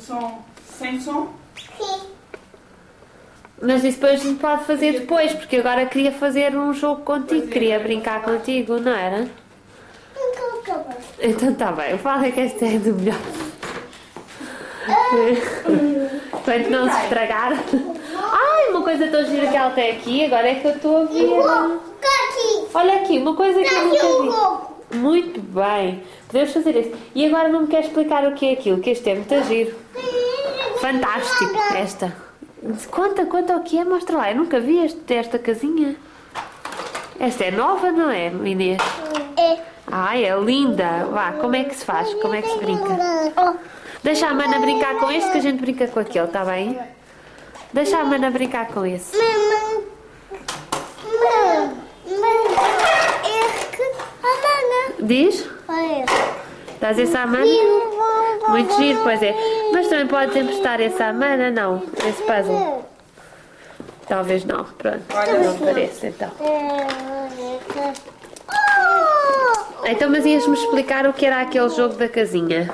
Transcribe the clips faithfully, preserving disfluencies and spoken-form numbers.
som sem som? Sim. Mas isso depois a gente pode fazer depois, porque agora queria fazer um jogo contigo, Pois é, queria é brincar verdade. contigo, não era? Então, acabou. Então está bem, eu falo é que esta é do melhor. Enquanto não se estragar. Ai, uma coisa tão gira que ela tem aqui, agora é que eu estou a ver. Aqui. Olha aqui, uma coisa que eu Aqui o nunca jogo. vi. Muito bem, podemos fazer isso. E agora não me quer explicar o que é aquilo, que este é muito giro. Fantástico, esta. Conta, conta o que é, mostra lá. Eu nunca vi este, esta casinha. Esta é nova, não é, Inês? É. Ai, é linda. Vá, como é que se faz? Como é que se brinca? Oh. Deixa a Mana brincar com este que a gente brinca com aquele, está bem? Deixa a Mana brincar com esse. Mamãe. Mamãe. Mamãe. Este. A Mana. Diz? Olha. Dás esse à Mana? Muito giro, pois é. Mas também podes emprestar esse à Mana, não? Esse puzzle. Talvez não. Pronto, não parece então. Oh. Então, mas ias-me explicar o que era aquele jogo da casinha.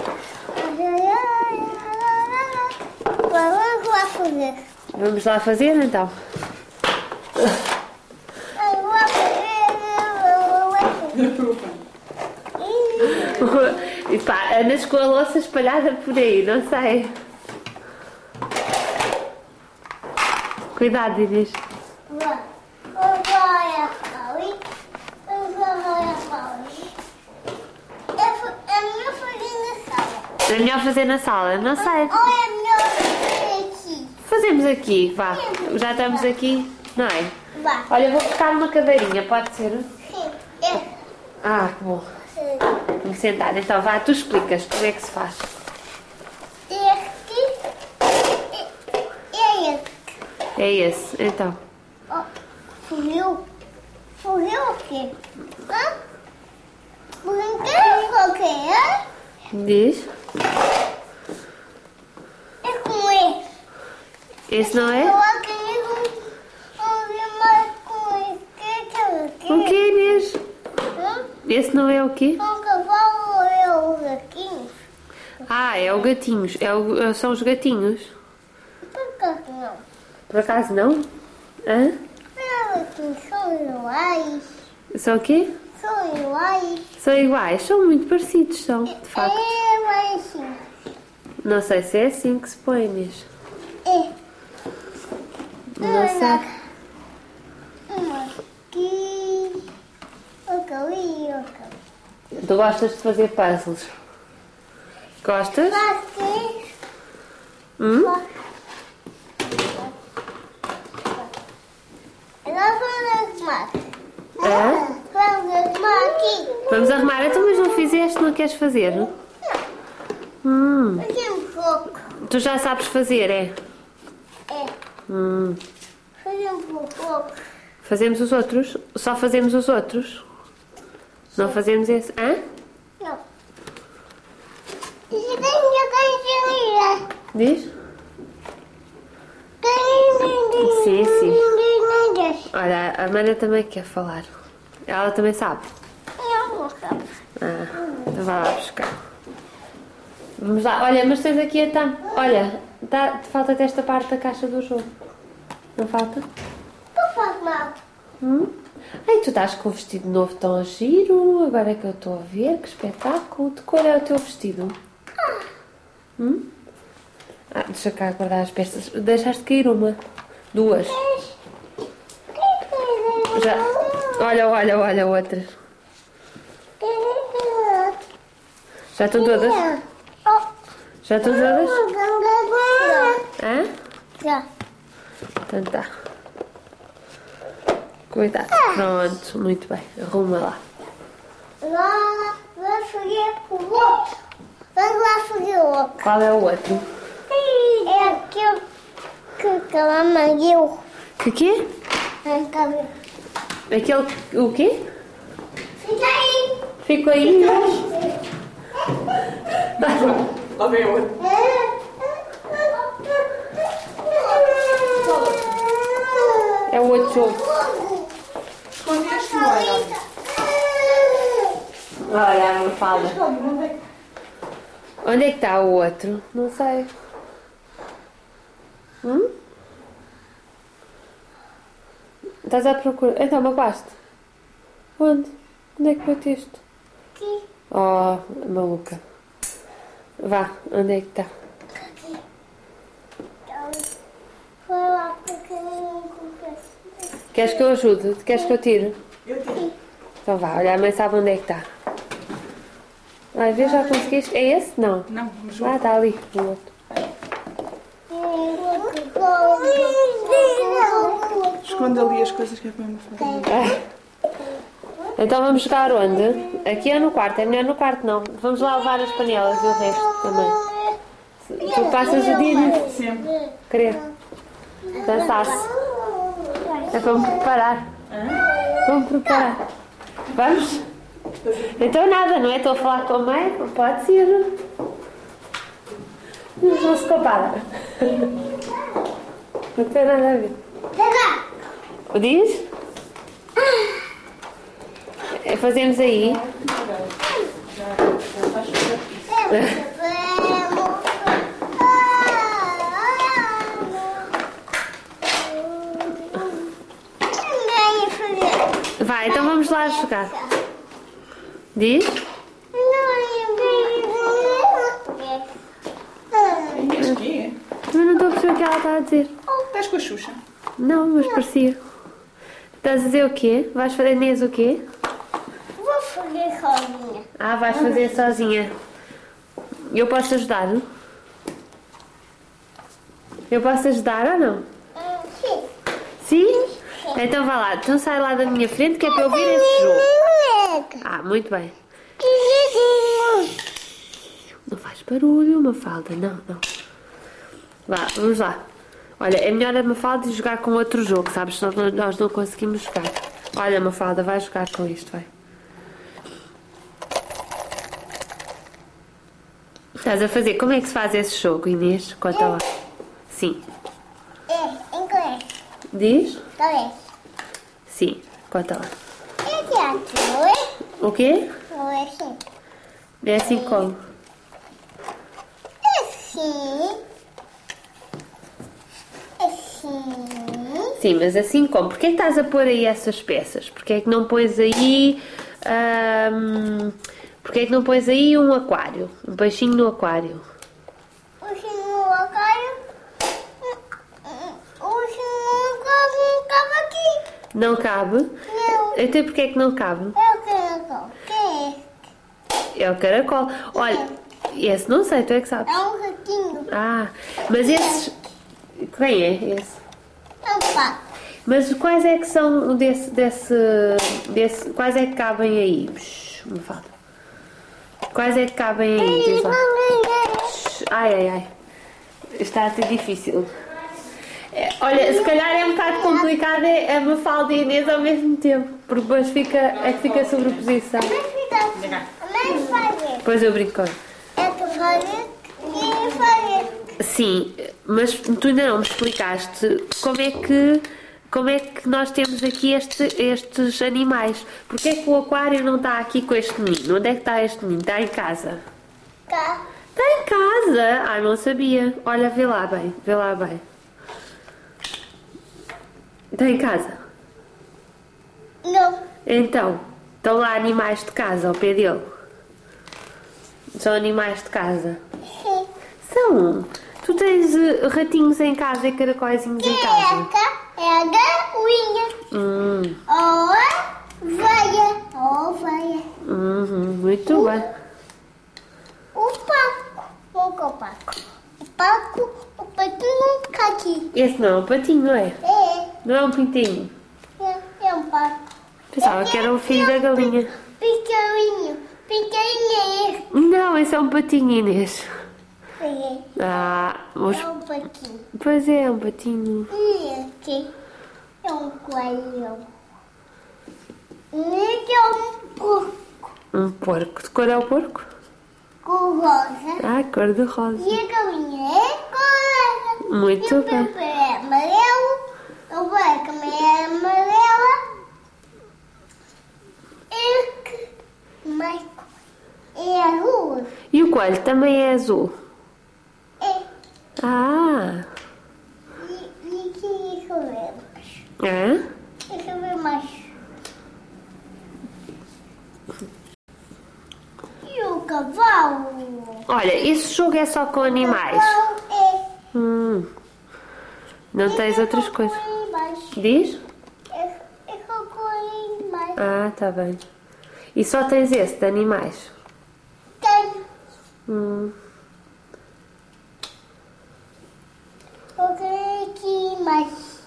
Vamos lá fazer. Vamos lá fazer então. Eu vou fazer. Eu vou fazer. E pá, andas com a louça espalhada por aí, não sei. Cuidado, Inês. É melhor fazer na sala, não sei. Ou é melhor fazer aqui? Fazemos aqui, vá. Já estamos aqui, não é? Vá. Olha, eu vou buscar uma cadeirinha, pode ser? Sim. É. Ah, que bom. Vou sentar, então vá, tu explicas como é que se faz. Este é este. É esse, então. Oh, fugiu. Fugiu o quê? Hã? Brinquedo o quê? Hã? Diz? É com esse. Esse não Eu é? acredito mais com esse. Que que é o quê? O que, Inês? Hã? Esse não é o quê? Um cavalo é o gatinho? Ah, é o gatinhos. É o, são os gatinhos. Por que não? Por acaso não? Hã? Gatinhos são iguais. São o quê? São iguais. São iguais. São muito parecidos, são, de facto. É, mas sim. Não sei se é assim que se põe, Inês. É. Não sei. Um aqui. Outro ali, outro. Tu gostas de fazer puzzles? Gostas? Aqui. Hum? Agora vamos arrumar. É? Vamos arrumar aqui. Vamos arrumar. Então, mas não fizeste, não queres fazer? Hum. Fazemos pouco. Tu já sabes fazer, é? É. Hum. Fazemos pouco. Fazemos os outros? Só fazemos os outros? Não fazemos esse? Hã? Não. Isso tem que cancelar. Diz? Sim, sim. Olha, a Mana também quer falar. Ela também sabe. Eu não sabe. Ah, então vai lá buscar. Vamos lá. Olha, mas tens aqui a tam... Olha, tá, falta-te esta parte da caixa do jogo. Não falta? Não faz mal. Hum? Ai, tu estás com um vestido novo tão giro. Agora é que eu estou a ver. Que espetáculo. De cor é o teu vestido? Hum? Ah, deixa cá guardar as peças. Deixaste cair uma. Duas. Já. Olha, olha, olha outras. Já estão todas? Já estão todas? Hã? Já. Então tá. Cuidado. Pronto, muito bem. Arruma lá. Agora vamos fazer o outro. Vamos lá fazer o outro. Qual é o outro? É aquele que a mamãe deu. Que quê? Aquele... O quê? Fica aí. Ficou aí? Lá vem outro. É o outro jogo. Escondeste, olha. Olha, a Mafalda. Onde é que está o outro? Não sei. Hum? Estás à procura? Então, magoaste? Onde? Onde é que bateste? Aqui. Oh, maluca. Vá, onde é que está? Aqui. Então, foi lá porque eu não comprei. Queres que eu ajude? Queres que eu tire? Eu tenho. Então vá, olha, a mãe sabe onde é que está. Ai, vê, já conseguiste? É esse? Não. Não, vamos Ah, está ali, o outro. Esconde ali as coisas que é para me fazer. Ah. Então vamos jogar onde? Aqui ou no quarto? É melhor no quarto, não. Vamos lá levar as panelas e o resto também. Tu passas o dia nisso? Sempre. Querer. Dançar-se. É para me preparar. Vamos preparar. Vamos? Então nada, não é? Estou a falar com a mãe? Pode ser. Não se compara. Não tem nada a ver. O diz? É, fazemos aí. Vai, então vamos lá jogar. Diz? Inês, que é? Mas não estou a perceber o que ela está a dizer. Estás com a Xuxa? Não, mas parecia. Estás a dizer o quê? Vais fazer Inês o quê? Vou fazer sozinha. Ah, vais fazer sozinha. Eu posso ajudar? Eu posso ajudar ou não? Sim. Sim? Então vá lá. Então sai lá da minha frente que é para eu ver esse jogo. Ah, muito bem. Não faz barulho, Mafalda. Não, não. Vá, vamos lá. Olha, é melhor a Mafalda jogar com outro jogo, sabes? Senão nós não conseguimos jogar. Olha, Mafalda, vai jogar com isto, vai. Estás a fazer? Como é que se faz esse jogo, Inês? Conta lá. Sim. É, inglês. Diz? Inglês. Sim. Conta lá. É teatro, não é? O quê? Não é assim. É assim como? É assim. É assim. Sim, mas assim como? Porquê é que estás a pôr aí essas peças? Porquê é que não pões aí... Hum, porquê é que não pões aí um aquário? Um peixinho no aquário? O senhor aquário. O senhor não cabe aqui. Não cabe? Não. Então porquê é que não cabe? É o caracol. Quem é? É o caracol. Olha, esse não sei, tu é que sabes. É um ratinho. Ah, mas esses... Quem é esse? É um pato. Mas quais é que são desse... desse, desse quais é que cabem aí? Shhh, me fala. Quais é que cabem aí? Diz lá. Shhh, ai, ai, ai. Está a ser difícil. É, olha, se calhar é um bocado complicado é a Mafalda e a Inês ao mesmo tempo. Porque depois fica, é que fica sobreposição. Mas fica. Mas fazer. Depois eu brinco. É que fazer e fazer. Sim, mas tu ainda não me explicaste como é que, como é que nós temos aqui este, estes animais. Porquê é que o aquário não está aqui com este menino? Onde é que está este menino? Está em casa? Cá. Está em casa? Ah, não sabia. Olha, vê lá bem, vê lá bem. Está em casa? Não. Então, estão lá animais de casa ao pé dele? São animais de casa? Sim. São. Tu tens uh, ratinhos em casa e caracóizinhos em casa? Essa é a galinha. Hum, Ou a vaia. Ou vaia. uhum, muito bem. O paco. O paco. O paco. O patinho fica aqui. Esse não é um patinho, não é? É. Não é um pintinho. É, é um paco. Pensava que era o filho da galinha. Pequenininho. Pequenininho. Não, esse é um patinho, Inês. É. Ah, os... É um patinho. pois é, é um patinho. E aqui é um coelho. E aqui é um porco Um porco. De cor é o porco? com rosa. Ah, cor de rosa. E a galinha é colorada. Muito E o bem. pepper é amarelo. O branco também é amarela. E o Michael é azul. E o o coelho também é azul? É. Ah! E, e que deixa eu ver mais. É? Deixa eu ver mais. E o cavalo? Olha, esse jogo é só com animais. O cavalo é. Hum. Não tens outras coisas? Diz? É, é cocô mais. Ah, tá bem. E só tens esse de animais? Tem. Hum. Cocô aqui mais.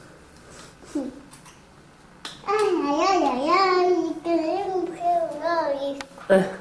Ai, ai, ai, ai, ai. Queremos resolver isso. Ah.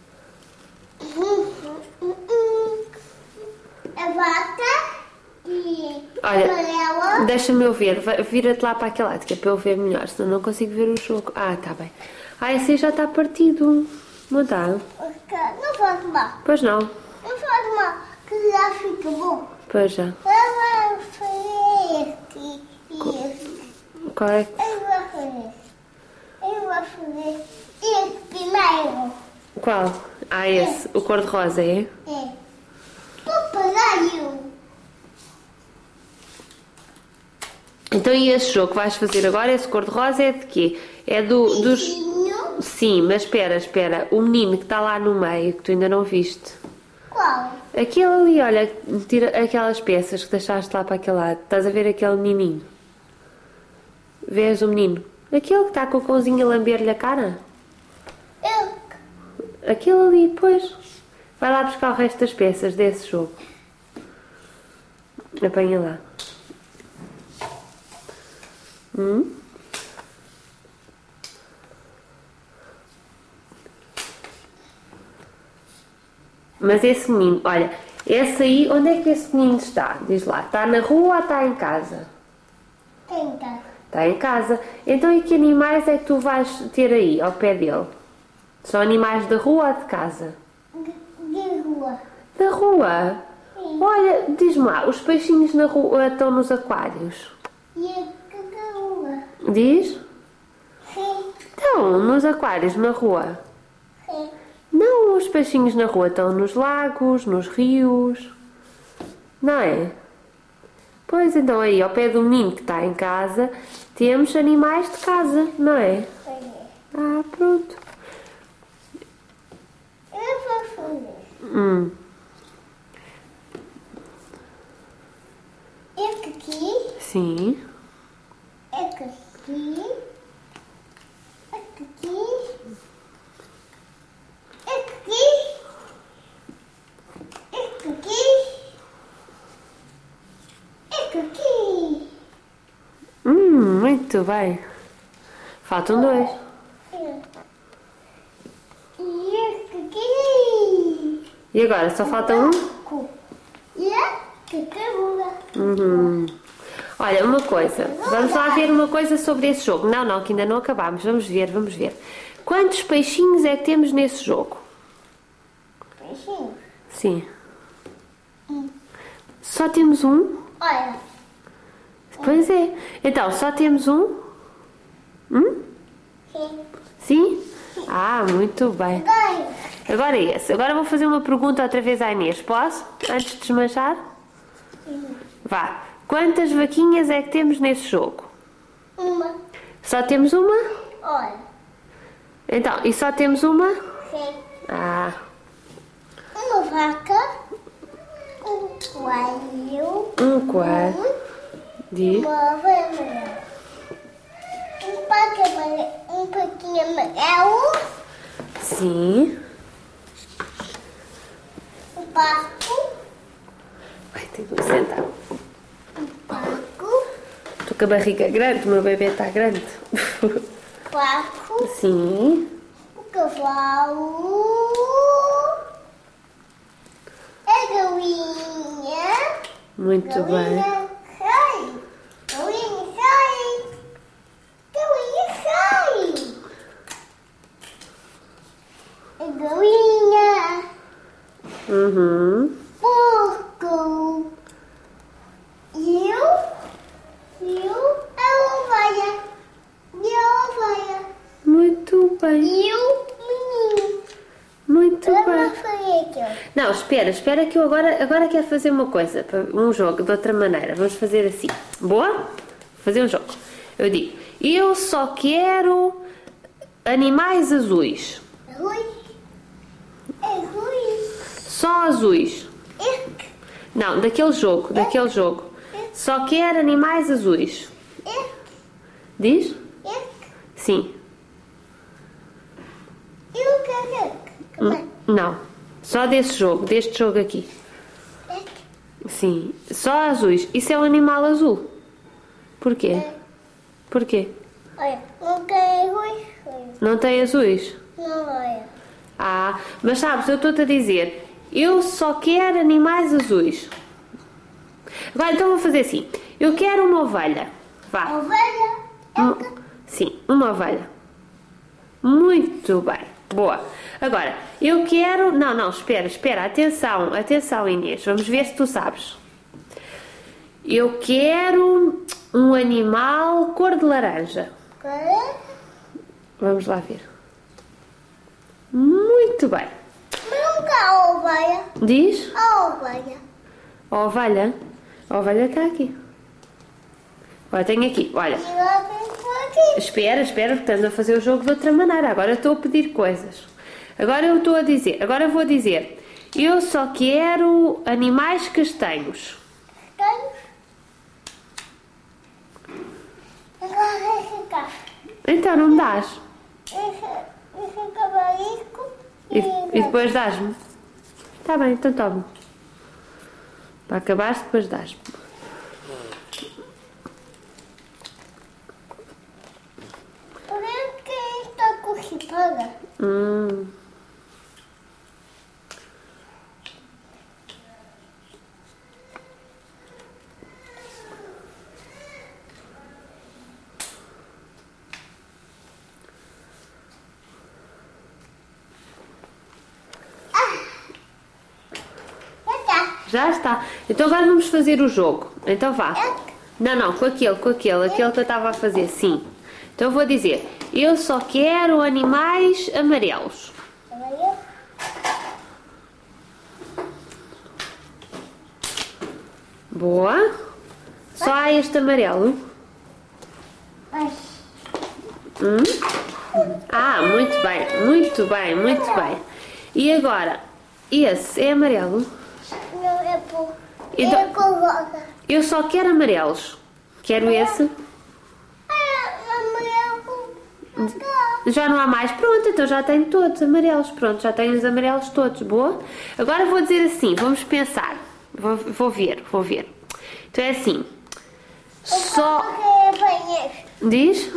A vaca e Olha, amarela. deixa-me eu ver. Vai- Vira-te lá para aquele lado, que é para eu ver melhor, senão não consigo ver o jogo. Ah, tá bem. Ah, esse aí já está partido. Não está? Não faz mal. Pois não. Não faz mal, que já fica bom. Pois já. Eu vou fazer este e este. Qual é? que- Eu vou fazer. Eu vou fazer este primeiro. Qual? Ah, esse. O cor-de-rosa, é? É. Papagaio. Então e esse jogo que vais fazer agora, esse cor-de-rosa, é de quê? É do, dos... Bichinho. Sim, mas espera, espera. O menino que está lá no meio, que tu ainda não viste. Qual? Aquele ali, olha, tira aquelas peças que deixaste lá para aquele lado. Estás a ver aquele menininho? Vês o menino? Aquele que está com o cãozinho a lamber-lhe a cara? Eu. Aquele ali, pois. Vai lá buscar o resto das peças desse jogo. Apanha lá. Hum? Mas esse menino, olha, esse aí, onde é que esse menino está? Diz lá, está na rua ou está em casa? Tenta. Está em casa. Então e que animais é que tu vais ter aí, ao pé dele? São animais da rua ou de casa? De, de rua. Da rua? Sim. Olha, diz-me lá, os peixinhos na rua estão nos aquários? E a cacaúa. Diz? Sim. Estão nos aquários na rua. Sim. Não, os peixinhos na rua estão nos lagos, nos rios. Não é? Pois então aí, ao pé do menino que está em casa, temos animais de casa, não é? Foi. Ah, pronto. Eu vou fazer. Hum. Esse aqui. Sim. Esse aqui. Esse aqui. Esse aqui. Esse aqui. Esse aqui. Hum, muito bem. Faltam dois. E esse aqui. E agora, só falta um? E a cacaúa. Uhum. Olha, uma coisa. Vamos lá ver uma coisa sobre esse jogo. Não, não, que ainda não acabámos. Vamos ver, vamos ver. Quantos peixinhos é que temos nesse jogo? Peixinho. Sim. Só temos um? Olha. Pois é. Então, só temos um? Hum? Sim. Sim? Ah, muito bem. Agora. Agora é esse. Agora vou fazer uma pergunta outra vez à Inês. Posso? Antes de desmanchar? Sim. Vá. Quantas vaquinhas é que temos nesse jogo? Uma. Só temos uma? Olha. Então, e só temos uma? Sim. Ah, Uma vaca. Um coelho. um coelho. Diz. Uma vermelha. Um pato amarelo. Um patinho amarelo. Sim. Um pato. Ai, tenho que me sentar. Um pato. Estou com a barriga grande, o meu bebê está grande. Pato. Sim. Um cavalo. A galinha. Muito bem. Galinha sai. Galinha sai. Galinha sai. A galinha. Uhum. Porco. E eu. E eu. A ovelha. E a ovelha. Muito bem. E o menino. Muito Eu bem. vou fazer aquilo. Não, espera, espera que eu agora, agora quero fazer uma coisa, um jogo de outra maneira. Vamos fazer assim. Boa? Vou fazer um jogo. Eu digo, eu só quero animais azuis. Azuis? Azuis? Só azuis. Este? Não, daquele jogo, daquele jogo. Só quero animais azuis. Este? Diz? Este? Sim. E o casaco? Como é? Não. Só desse jogo, deste jogo aqui. Este? Sim. Só azuis. Isso é um animal azul. Porquê? É. Porquê? Olha, não tem azuis? Olha. Não tem azuis? Não, olha. Ah, mas sabes, eu estou-te a dizer, eu só quero animais azuis. Agora então vou fazer assim. Eu quero uma ovelha. Vá. Ovelha? Um- Sim, uma ovelha. Muito bem. Boa. Agora, eu quero... Não, não, espera, espera. Atenção, atenção, Inês. Vamos ver se tu sabes. Eu quero um animal cor de laranja. É? Vamos lá ver. Muito bem. Mas nunca a ovelha. Diz? A ovelha. A ovelha. A ovelha está aqui. Olha, tenho aqui. Olha. E lá vem aqui. Espera, espera, porque estamos a fazer o jogo de outra maneira. Agora eu estou a pedir coisas. Agora eu estou a dizer, agora eu vou dizer, eu só quero animais castanhos. Tem? Agora esse carro. Então não me dás. Esse, esse cavalico. E, e depois dás-me. Está bem, então toma. Para acabar, depois dás-me. Por que ele está constipada? Hum. Já está. Então agora vamos fazer o jogo. Então vá. Não, não, com aquele, com aquele, aquele que eu estava a fazer, sim. Então eu vou dizer, eu só quero animais amarelos. Olha. Boa. Só há este amarelo. Ai. Hum? Ah, muito bem, muito bem, muito bem. E agora, esse é amarelo? Não é por. Então- É coloca. Eu só quero amarelos. Quero esse. Já não há mais. Pronto, então já tenho todos amarelos. Pronto, já tenho os amarelos todos. Boa. Agora vou dizer assim, vamos pensar. Vou, vou ver, vou ver. Então é assim. Só... Diz?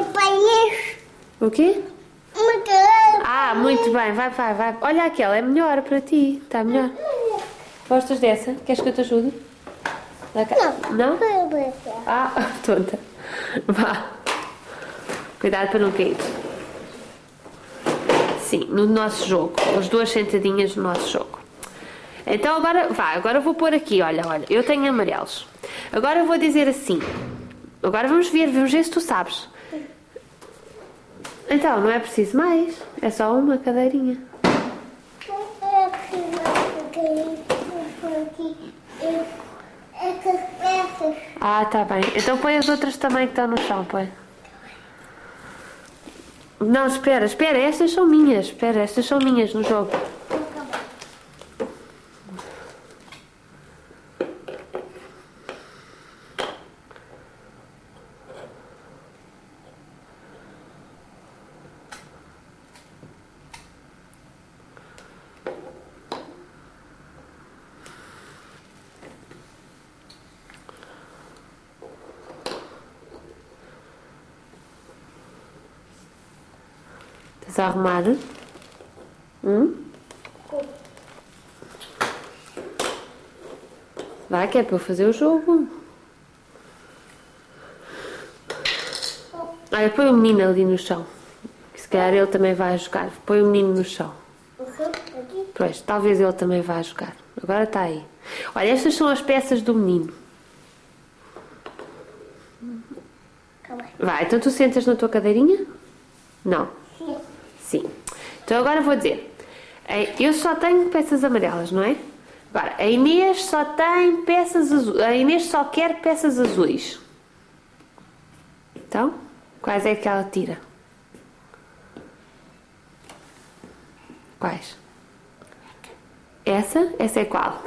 O quê? Ah, muito bem. Vai, vai, vai. Olha aquela, é melhor para ti. Está melhor. Gostas dessa? Queres que eu te ajude? Dá cá. Não? Ah, tonta. Vá. Cuidado para não cair. Sim, no nosso jogo. As duas sentadinhas no nosso jogo. Então agora, vá, agora vou pôr aqui, olha, olha, eu tenho amarelos. Agora eu vou dizer assim. Agora vamos ver, vamos ver se tu sabes. Então, não é preciso mais. É só uma cadeirinha. Ah, tá bem. Então põe as outras também que estão no chão, põe. Não, espera, espera, estas são minhas. Espera, estas são minhas no jogo. Estás a arrumar? Hum? Vai, que é para eu fazer o jogo. Olha, põe o menino ali no chão. Se calhar ele também vai jogar. Põe o menino no chão. Pois, talvez ele também vá jogar. Agora está aí. Olha, estas são as peças do menino. Vai, então tu sentas na tua cadeirinha? Não. Sim. Então agora vou dizer. Eu só tenho peças amarelas, não é? Agora, a Inês só tem peças azuis. A Inês só quer peças azuis. Então, quais é que ela tira? Quais? Essa? Essa é qual?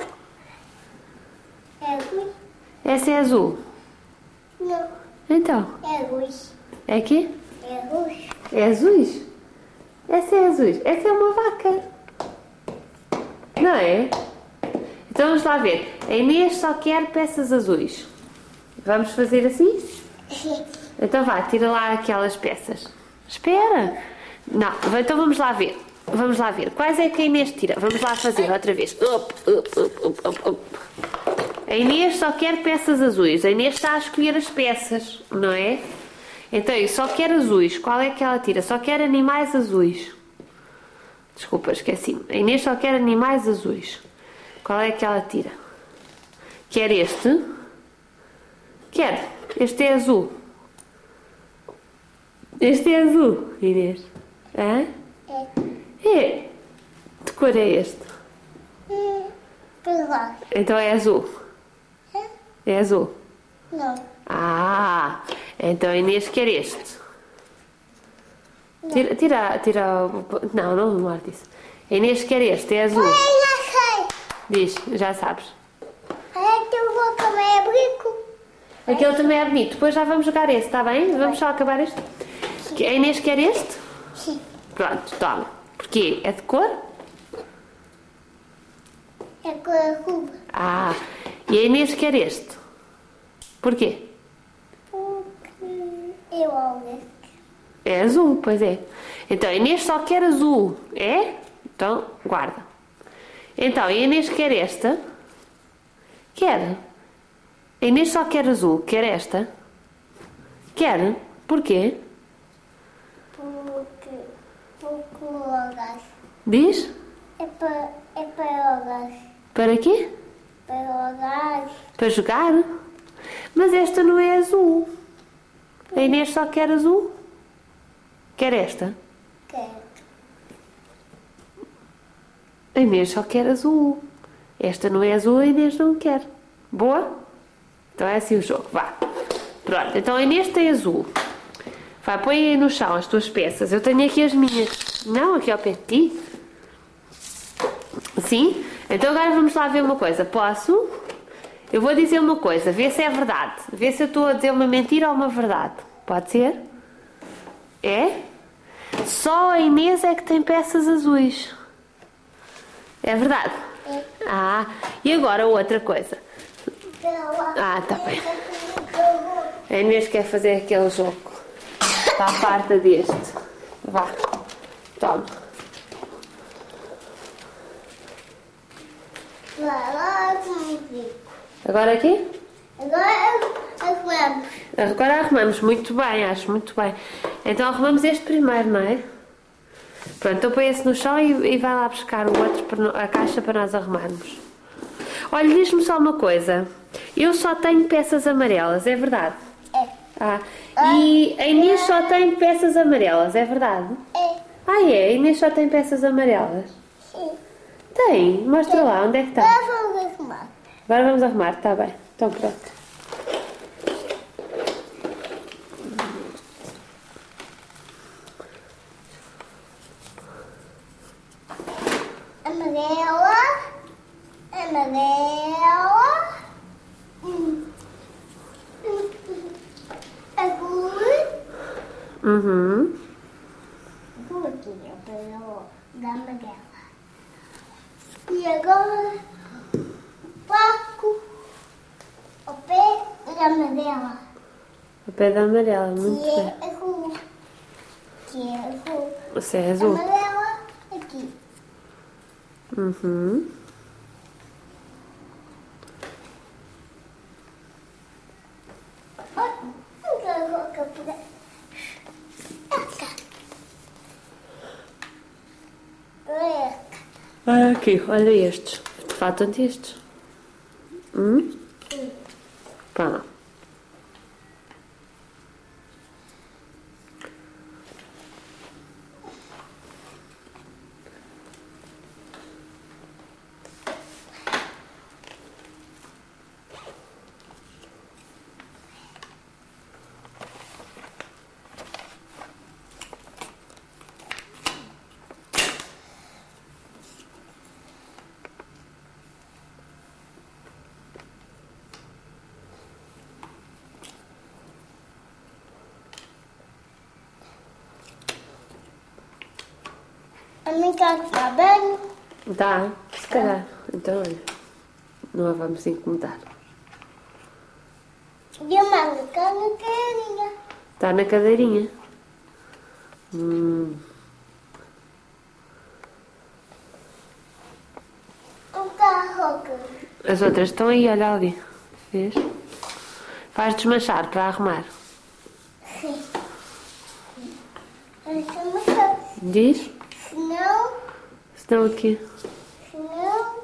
É azul. Essa é azul. Não, Então, é luz. é aqui? É luz. É azuis? Essa é azuis. Essa é uma vaca. Não é? Então vamos lá ver. A Inês só quer peças azuis. Vamos fazer assim? Então vá, tira lá aquelas peças. Espera. Não, então vamos lá ver. Vamos lá ver. Quais é que a Inês tira? Vamos lá fazer outra vez. Up, up, up, up, up, up. A Inês só quer peças azuis. A Inês está a escolher as peças, não é? Então, eu só quero azuis. Qual é que ela tira? Só quer animais azuis. Desculpa, esqueci-me. A Inês só quer animais azuis. Qual é que ela tira? Quer este? Quer. Este é azul. Este é azul, Inês. Hã? É. É. De cor é este? Pegar. Então é azul. É azul. Não. Ah, então a Inês quer este. Tira, tira, tira o... Não, não morde isso. A Inês quer este, é azul. Ai, já sei. Diz, já sabes. Ai, eu vou comer brinco. Aquele também é bonito. Depois já vamos jogar esse, está bem? Vamos só acabar este. A Inês quer este? Sim. Pronto, toma. Porquê? É de cor? É cor ruba. Ah, e a Inês quer este. Porquê? Porque eu amo. É azul, pois é. Então, a Inês só quer azul. É? Então, guarda. Então, a Inês quer esta? Quer. A Inês só quer azul. Quer esta? Quer. Porquê? Porque. Porque o gás. Diz? É para. É para o gás. Para quê? Para o gás. Para jogar? Mas esta não é azul. A Inês só quer azul? Quer esta? Quero. A Inês só quer azul. Esta não é azul, a Inês não quer. Boa? Então é assim o jogo, vá. Pronto, então a Inês tem azul. Vai, põe aí no chão as tuas peças. Eu tenho aqui as minhas. Não, aqui ao pé de ti. Sim? Então agora vamos lá ver uma coisa. Posso? Eu vou dizer uma coisa, vê se é verdade. Vê se eu estou a dizer uma mentira ou uma verdade. Pode ser? É? Só a Inês é que tem peças azuis. É verdade? É. Ah, e agora outra coisa. Ah, tá bem. A Inês quer fazer aquele jogo. Está farta deste. Vá. Toma. Agora aqui? Agora arrumamos. Agora arrumamos. Muito bem, acho muito bem. Então arrumamos este primeiro, não é? Pronto, então põe esse no chão e, e vai lá buscar o outro, para no- a caixa para nós arrumarmos. Olha, diz-me só uma coisa. Eu só tenho peças amarelas, é verdade? É. Ah, e a Inês só tem peças amarelas, é verdade? É. Ah, é? A Inês só tem peças amarelas? Sim. Tem? Mostra lá, onde é que está? Agora vamos arrumar. Agora vamos arrumar, está bem. Então pronto. Amarela. Amarela. Hum. Hum. Azul. Uhum. Gordinha pelo da amarela. E agora, Paco, o pé da amarela, O pé da amarela, que muito é bem. azul, que é azul, Você é azul. amarela aqui. Uhum. Olha, agora vou capturar. Olha, Ah, aqui, olha estes. Faltam-te estes. Hum? Pá lá. A minha casa está bem. Dá, se calhar. Então, olha, não a vamos incomodar. E a mãe está na carinha. Está na cadeirinha. Hum. O carro. As outras estão aí, olha ali. Vês? Vais desmanchar para arrumar. Sim. Essa é uma coisa. Diz? Senão, Senão o quê? senão,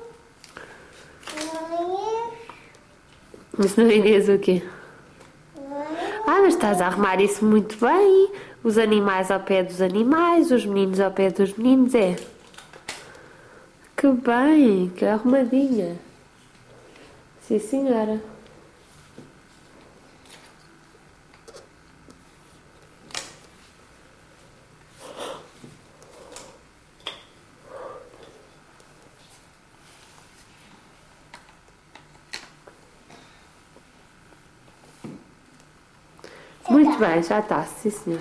não é Mas não Inês o quê? não Ah, mas estás a arrumar isso muito bem. Os animais ao pé dos animais, os meninos ao pé dos meninos, é? Que bem, que arrumadinha. Sim, senhora. Muito bem, já está, sim senhora.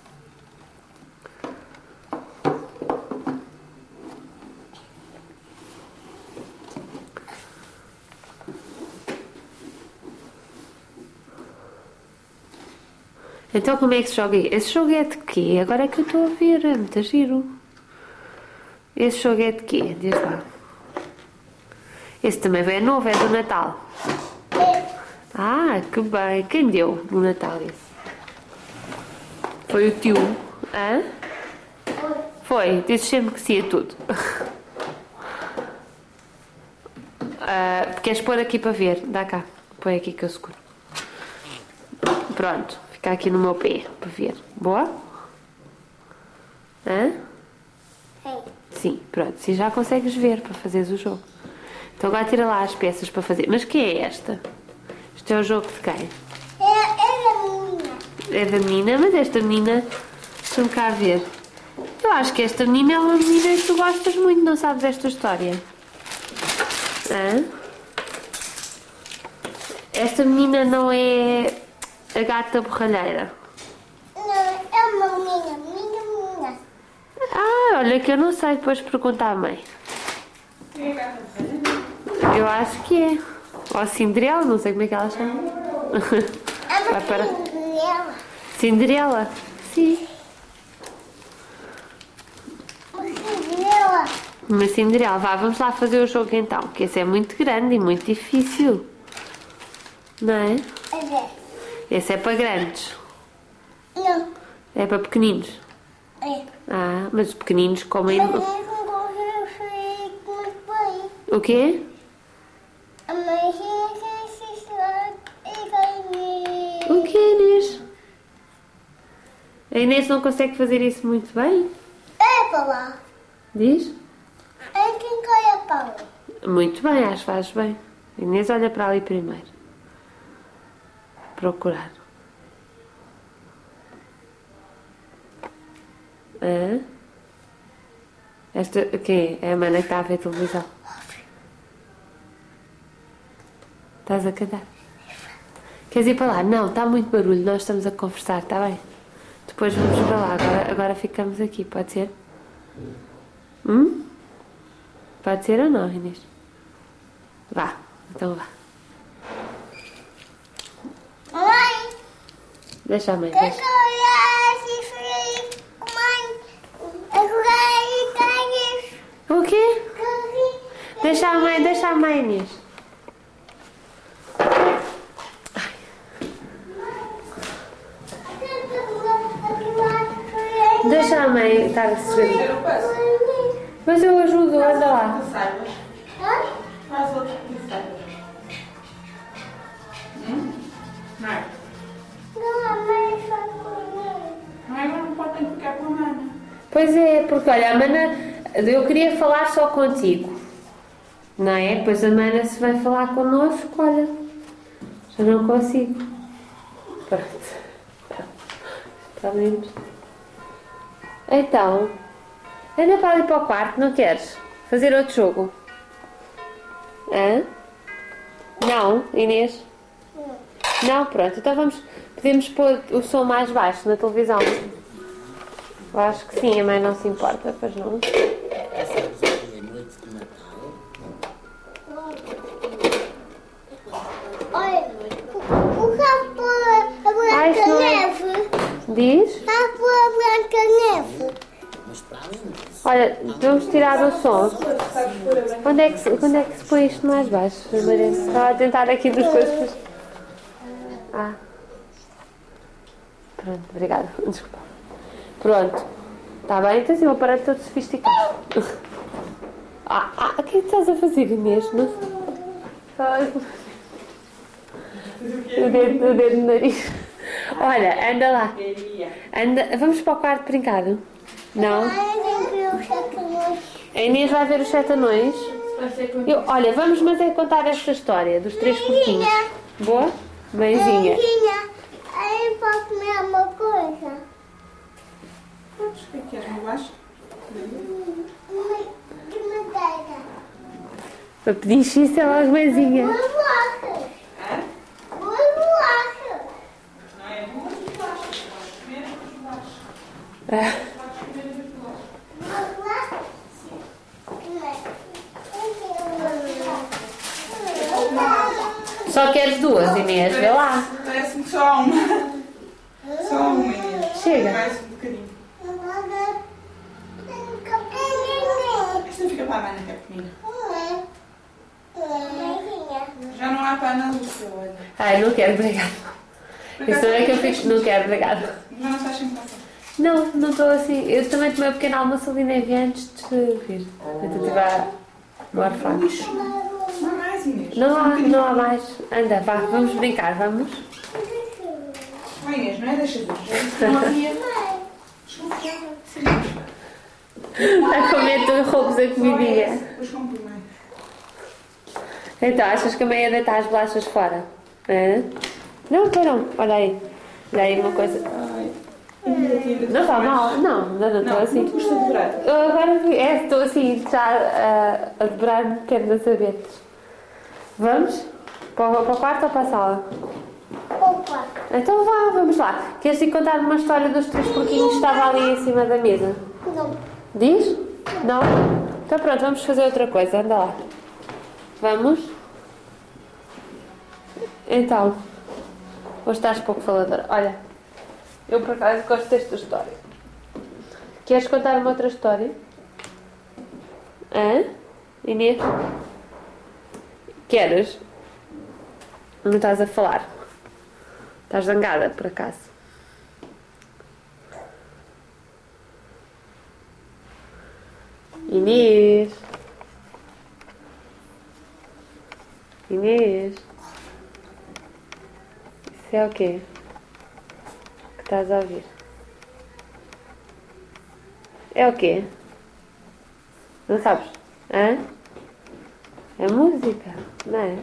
Então como é que se joga? Esse jogo é de quê? Agora é que eu estou a ver, é muito giro. Esse jogo é de quê? Diz lá. Esse também é novo, é do Natal. Ah, que bem. Quem deu no Natal esse? Foi o tio. Hã? Foi. Dizes sempre que sim a tudo. Uh, queres pôr aqui para ver? Dá cá. Põe aqui que eu seguro. Pronto. Fica aqui no meu pé para ver. Boa? Hã? Sim. Sim, pronto. Sim, já consegues ver para fazeres o jogo. Então agora tira lá as peças para fazer. Mas que é esta? Isto é o jogo de quem? É, é a minha. É da menina, mas esta menina, deixa-me cá ver. Eu acho que esta menina é uma menina que tu gostas muito, não sabes esta história? Hã? Esta menina não é a gata borralheira? Não, é uma minha, minha, minha. Ah, olha que eu não sei, depois perguntar à mãe. É a gata borralheira? Eu acho que é. Ou a Cinderela, não sei como é que ela chama. É uma Vai para- Cinderela. Cinderela? Sim. Uma Cinderela. Uma Cinderela. Vá, vamos lá fazer o jogo então, que esse é muito grande e muito difícil. Não é? É ver. Esse é para grandes. Não. É para pequeninos. É. Ah, mas os pequeninos comem... Mas eu não consigo muito bem. O quê? A mãe e vai O quê, Inês? A Inês não consegue fazer isso muito bem? É para lá. Diz? É quem cai a pau. Muito bem, acho que faz bem. A Inês olha para ali primeiro. Procurar. Hã? Esta, quem é? É a Mana que está a ver televisão. Estás a cantar? Queres ir para lá? Não, está muito barulho, nós estamos a conversar, está bem? Depois vamos para lá, agora, agora ficamos aqui, pode ser? Hum? Pode ser ou não, Inês? Vá, então vá. Mãe, Deixa a mãe, deixa deixa. eu olhar esse frio. Mãe, eu quero isso. O quê? Deixa a mãe, deixa a mãe, Inês. Deixa a mãe estar a se ver. Eu passo. Mas eu ajudo, anda lá. Tu saibas. Faz outro que tu saibas. Hum? Não é? Não, a mãe só comigo. Não é, agora não pode ter que ficar com a mana. Pois é, porque olha, a Mana, eu queria falar só contigo. Não é? Pois a Mana se vai falar connosco, olha, já não consigo. Pronto. Está lindo. Então, anda para ali para o quarto, não queres fazer outro jogo? Hã? Não, Inês? Não, pronto, então vamos, podemos pôr o som mais baixo na televisão. Eu acho que sim, a mãe não se importa, pois não. Diz? A rua Branca Neve. Olha, vamos tirar o som. Onde é que, se- onde é que se põe isto mais baixo, Maria? Estava a tentar aqui duas coisas. Ah. Pronto, obrigada. Desculpa. Pronto. Está bem? Então assim, um aparelho todo sofisticado. Ah, ah, o que é que estás a fazer, Inês? Não sei. O dedo, o dedo no nariz. Olha, anda lá. Anda, vamos para o quarto brincar? Não? Ai, eu vi os sacanões. A Inês vai ver os sete anões. Eu, olha, vamos mas é contar esta história dos três porquinhos. Boa? Mãezinha. Mãezinha, aí posso comer uma coisa? Podes, o que é que queres? Não vais? Uma de madeira. Para pedir xixi é logo mãezinha. Duas bolachas. Hã? Duas bolachas. Não é duas bolachas. Podes comer duas bolachas. Ah, Podes comer duas bolachas. Duas bolachas? Sim. só queres duas, Inês? Vê lá. Parece-me que só há uma. Só há uma, Inês. Chega. Mais um bocadinho. Esta fica para a Ana, que é pequenina. Já não há para a Ana Lúcia, olha. Ai, não quero, obrigada. Isso é que eu fico. Não quero, obrigada. Já não estás sempre a falar. Não, não estou assim. Eu também tomei um pequeno almoço ali nem vi antes de vir. Então estive a morfar. Lixo. Não há mais, Inês. Não Só um há, bocadinho. não há mais. Anda, vá, vamos brincar, vamos? Oh, Inês, não é? Deixa ver. Já disse que não havia. Desconfiava. Sim. A comer tu roubos a comidinha. Depois como primeiro. Então, achas que a meia deitar as bolachas fora? Hã? Não, não, olha aí. Olha aí uma coisa. Ai. Ainda tinha- Não está mal, não, não não estou Não, assim. não te custa dobrar. Eu agora vi- é, estou assim, já a, a dobrar-me pernas abertas. Vamos? Para, o- para o quarto ou para a sala? Opa. Então vá, vamos lá. Queres ir contar uma história dos três porquinhos que estava ali em cima da mesa? Não. Diz? Não? Então pronto, vamos fazer outra coisa, anda lá. Vamos? Então, hoje estás pouco faladora. Olha, eu por acaso gosto desta história. Queres contar uma outra história? Hã? Inês? Queres? Não estás a falar? Estás zangada, por acaso? Inês? Inês? Isso é o quê? Que estás a ouvir? É o quê? Não sabes? Hã? É música, não é?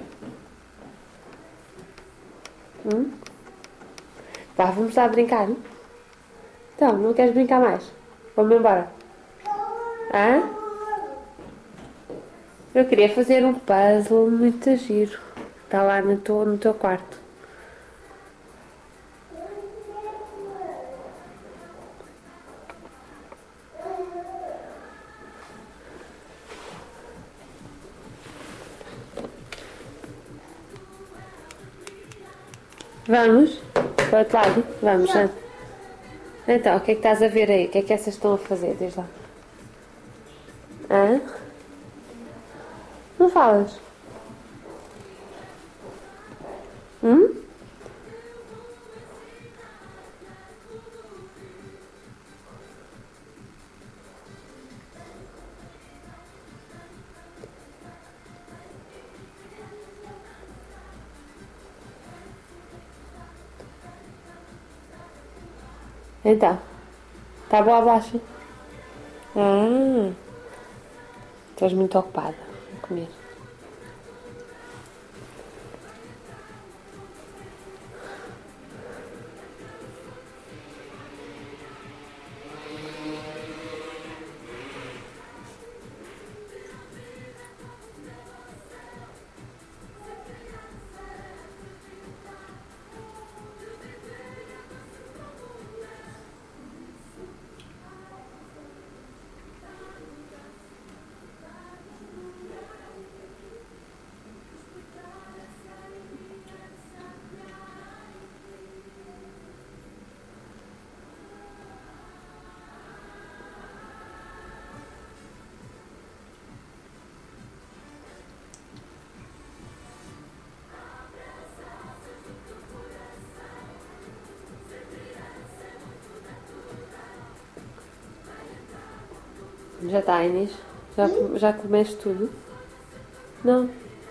Hum? Vá, vamos lá brincar. Então, não queres brincar mais? Vamos embora. Hã? Eu queria fazer um puzzle muito giro. Está lá no teu, no teu quarto. Vamos? Para o outro lado? Vamos, já. Então, o que é que estás a ver aí? O que é que essas estão a fazer? Diz lá. Hã? Não falas? Hum? Então, está boa a bolacha? Ah, estás muito ocupada a comer. Já está, Inês? Já, já comeste tudo? Não?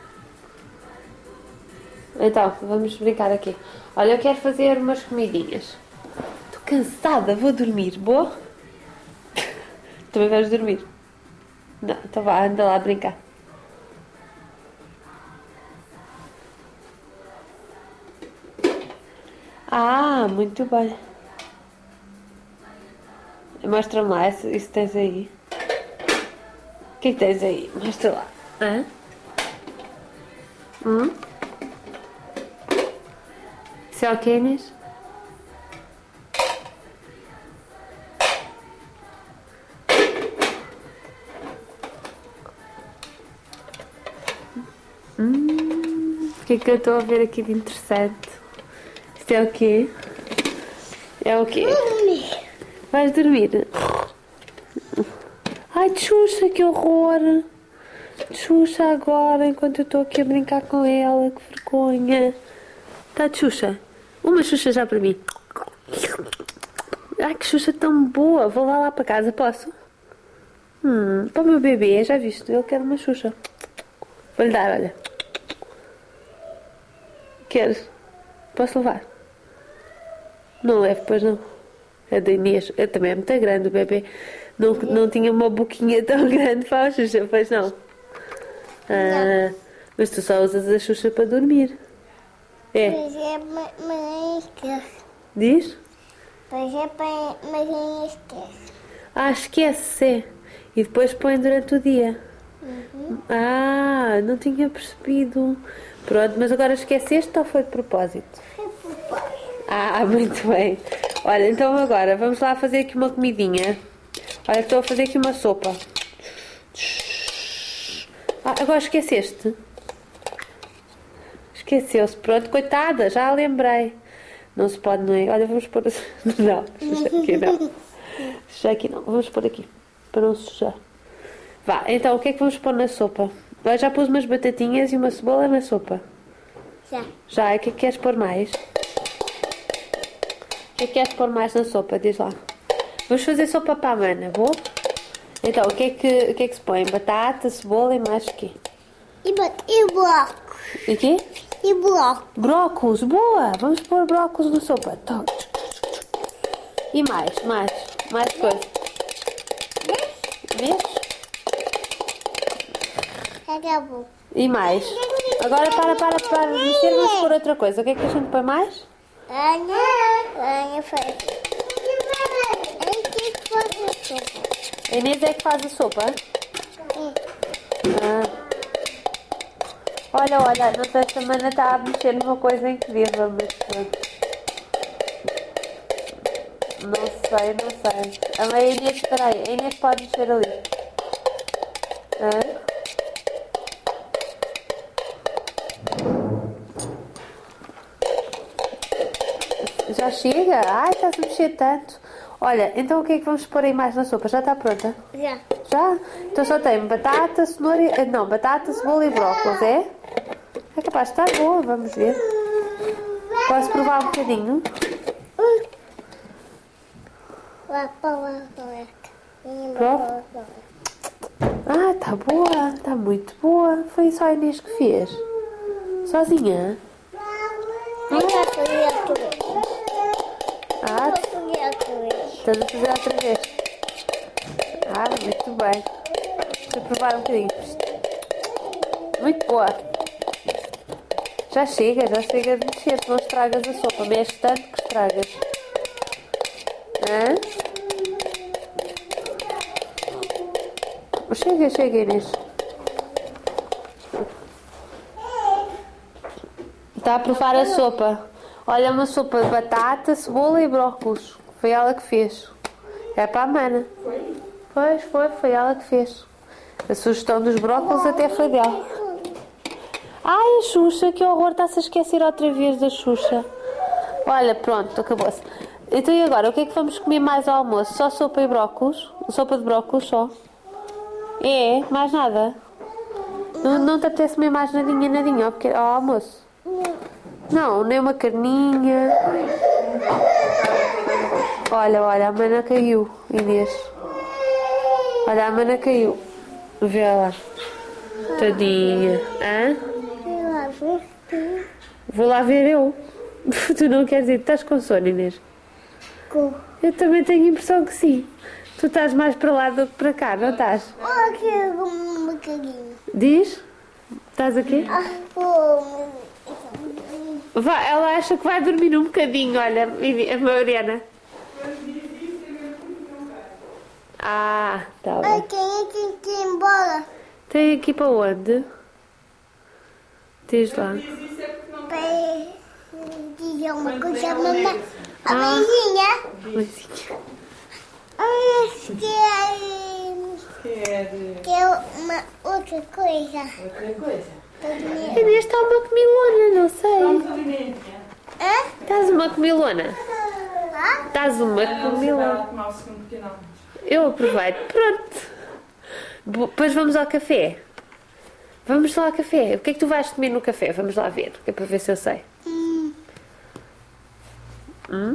Então, vamos brincar aqui. Olha, eu quero fazer umas comidinhas. Estou cansada, vou dormir. Boa? Também vais dormir? Não, então vá, anda lá a brincar. Ah, muito bem. Mostra-me lá, isso, isso tens aí. O que é que tens aí? Mostra lá. Hã? Hum? Isso é o que, Inês? Hum, o que é que eu estou a ver aqui de interessante? Isto é o quê? É o quê? Vais dormir? Ai, Xuxa, que horror! Xuxa agora, enquanto eu estou aqui a brincar com ela, que vergonha! Tá, Xuxa? Uma Xuxa já para mim. Ai, que Xuxa tão boa! Vou lá, lá para casa, posso? Hum, para o meu bebê, já viste? Ele quer uma Xuxa. Vou-lhe dar, olha. Queres? Posso levar? Não leve, pois não. A da Inês, eu também é muito grande, o bebê não, não tinha uma boquinha tão grande para a Xuxa, pois não. Ah, mas tu só usas a Xuxa para dormir. É. Mas é mãe esquece. Diz? Mas é para mãe esquece. Ah, esquece, é. E depois põe durante o dia. Uhum. Ah, não tinha percebido. Pronto, mas agora esqueceste ou foi de propósito? Foi por pai. Ah, muito bem. Olha, então agora vamos lá fazer aqui uma comidinha. Olha, estou a fazer aqui uma sopa. Ah, agora esqueceste? Esqueceu-se. Pronto, coitada, já a lembrei. Não se pode, não é? Olha, vamos pôr... Não, aqui não. Já aqui não. Vamos pôr aqui, para não sujar. Vá, então o que é que vamos pôr na sopa? Eu já pus umas batatinhas e uma cebola na sopa. Já. Já, o que é que queres pôr mais? O que é que queres pôr mais na sopa? Diz lá. Vamos fazer sopa para a mana, boa? Então, o que é que, o que é que se põe? Batata, cebola e mais o quê? E, bot- e bloco. E quê? E bloco. Brócolos, boa! Vamos pôr brócolos na sopa. Tó. E mais, mais, mais coisa. Vês? Acabou. E mais. Agora para, para, para de mexer, vamos pôr outra coisa. O que é que a gente põe mais? Ana, Ana faz. Ana que faz a sopa. A Inês é que faz a sopa? Ah. Olha, olha, não sei se a mana está a mexer numa coisa incrível, mas pronto. Não sei, não sei. A Inês, espera aí, a Inês pode mexer ali. Ah. Já chega? Ai, estás a mexer tanto. Olha, então o que é que vamos pôr aí mais na sopa? Já está pronta? Já. Já? Então só tem batata, cenoura e... Não, batata, cebola e brócolis, é? É capaz de estar boa, vamos ver. Posso provar um bocadinho? Lá para lá, Prova. Ah, está boa, está muito boa. Foi só a Inês que fez. Sozinha? Não vai fazer outra vez. Ah, Vou fazer outra vez. estás a fazer outra vez. Ah, muito bem. Deixa eu provar um bocadinho. Muito boa. Já chega, já chega de mexer. Tu não estragas a sopa. Mexe tanto que estragas. Hã? Chega, chega, Inês. Está a provar a sopa. Olha, uma sopa de batata, cebola e brócolis. Foi ela que fez. É para a mana. Foi? Pois, foi, foi ela que fez. A sugestão dos brócolis até foi dela. Ai, a Xuxa, que horror, está-se a esquecer outra vez da Xuxa. Olha, pronto, acabou-se. Então e agora, o que é que vamos comer mais ao almoço? Só sopa e brócolis? Sopa de brócolis só? É, mais nada? Não, não te apetece comer mais nadinha, nadinha ao, pequeno- ao almoço? Não, nem uma carninha. Olha, olha, a mana caiu, Inês. Olha, a mana caiu. Vê lá. Tadinha. Hã? Vou lá ver eu. Tu não queres ir? Estás com sono, Inês? Com. Eu também tenho a impressão que sim. Tu estás mais para lá do que para cá, não estás? Olha aqui um bocadinho. Diz? Estás aqui? Ah, vou. Vai, ela acha que vai dormir um bocadinho, olha, a Mariana. Ah, tá bem. Ai, quem é que tem que ir embora? Tem aqui para onde? Diz lá. Para dizer uma coisa à mamãe. A Ah. mãezinha. Luizinha. Ah, quer, Quer quer uma outra coisa. outra coisa? Inês está uma comilona, não sei. Vamos ali. Hã? Estás uma comilona? Ah? Estás uma Não, você vai comilona. lá tomar o segundo pequeno almoço. Eu aproveito. Pronto. Bo- Depois vamos ao café. Vamos lá ao café. O que é que tu vais comer no café? Vamos lá ver. É para ver se eu sei. Hum. Hum?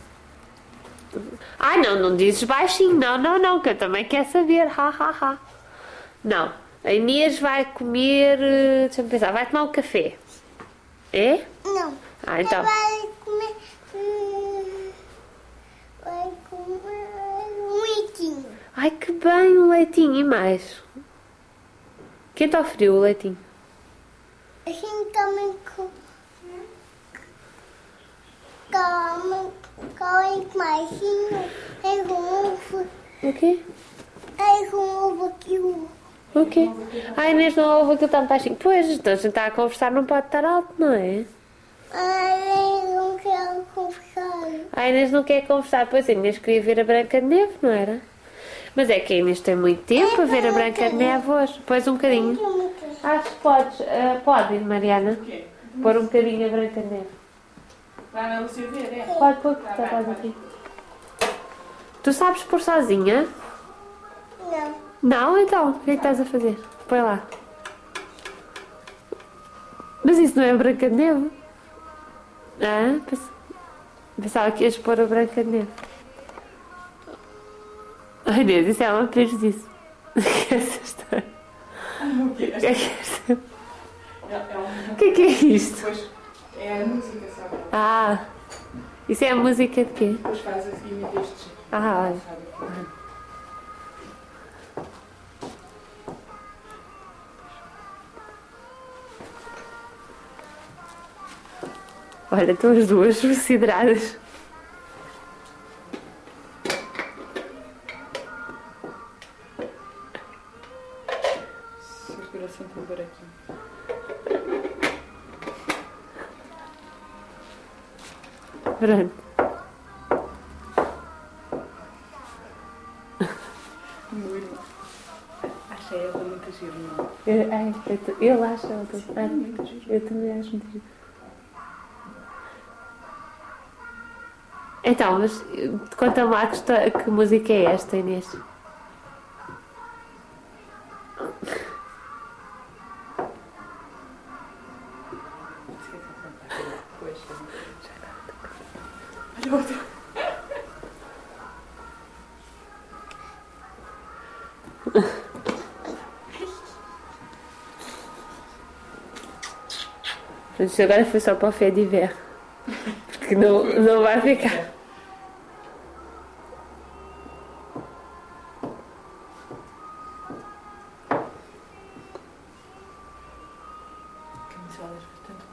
Ai, não, não dizes baixinho. Não, não, não, que eu também quero saber. Ha, ha, ha. Não. A Inês vai comer... eh, Deixa-me pensar. Vai tomar um café. É? Não. Ah, então. Vai comer. hum, Vai comer um leitinho. Ai, que bem, um leitinho. E mais? Quente ou frio o leitinho? Assim também com. Calma, calma mais. É com ovo. O quê? É com ovo aqui. o- O quê? A Inês não ouve aquilo tão baixinho. Pois, então a gente está a conversar, não pode estar alto, não é? Ai, eu não quero conversar. A Inês não quer conversar. Pois a Inês queria ver a Branca de Neve, não era? Mas é que a Inês tem muito tempo a ver a Branca de Neve hoje. Pois um bocadinho. Acho que podes. eh, pode, Mariana. O quê? Pôr um bocadinho a Branca de Neve. Vai na Lúcia ver, é? Pode pôr, Tá está bem, quase vai. aqui. Tu sabes pôr sozinha? Não. Não? Então, o que é que estás a fazer? Põe lá. Mas isso não é a Branca de Neve? Ah, pens- pensava que ias pôr a Branca de Neve. Ai, Inês, isso é uma prejuízo. Essa história. O quê? O que é que é isto? É, é um... O que é que é isto? Depois é a música, sabe? Ah, isso é a música de quê? Depois faz assim destes. Ah, olha. Sabe? Olha, estão as duas consideradas. Circulação por aqui. Pronto. O meu irmão. Acha ela muito giro, não? Eu, ai, eu, t- ele acha, eu, tô- ai, Muito giro. eu também acho muito giro. Então, mas eh, conta-me lá que, histó- que música é esta, Inês? Pois, olha outra. Isso agora foi só para o fé de ver. Porque não, não vai ficar. Camisolas bastante